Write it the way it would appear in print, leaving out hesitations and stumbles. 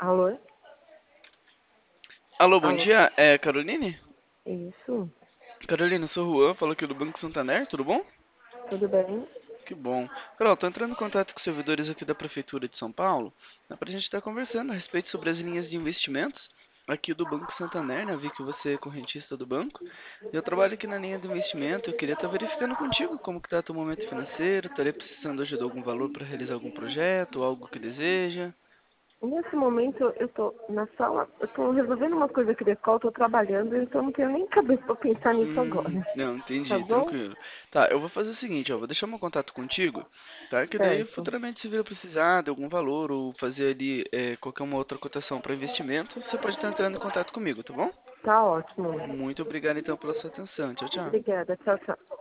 Alô? Alô, bom Alô? dia. É Caroline? Isso? Carolina, eu sou o Juan, falo aqui do Banco Santander, tudo bom? Tudo bem? Que bom. Carol, tô entrando em contato com os servidores aqui da Prefeitura de São Paulo, pra gente estar conversando a respeito sobre as linhas de investimentos aqui do Banco Santander, né? Vi que você é correntista do banco. Eu trabalho aqui na linha de investimento, eu queria estar verificando contigo como que tá teu momento financeiro, estaria precisando de algum valor para realizar algum projeto, algo que deseja. Nesse momento eu tô na sala, eu tô resolvendo uma coisa aqui da escola, tô trabalhando, então não tenho nem cabeça pra pensar nisso agora. Não, Tá entendi, bom? tranquilo. Tá, eu vou fazer o seguinte, ó, vou deixar meu contato contigo, tá? Que daí Certo. futuramente se vir a precisar de algum valor ou fazer ali qualquer uma outra cotação para investimento, você pode estar entrando em contato comigo, tá bom? Tá ótimo. Muito obrigado então pela sua atenção. Tchau, tchau. Obrigada. Tchau, tchau.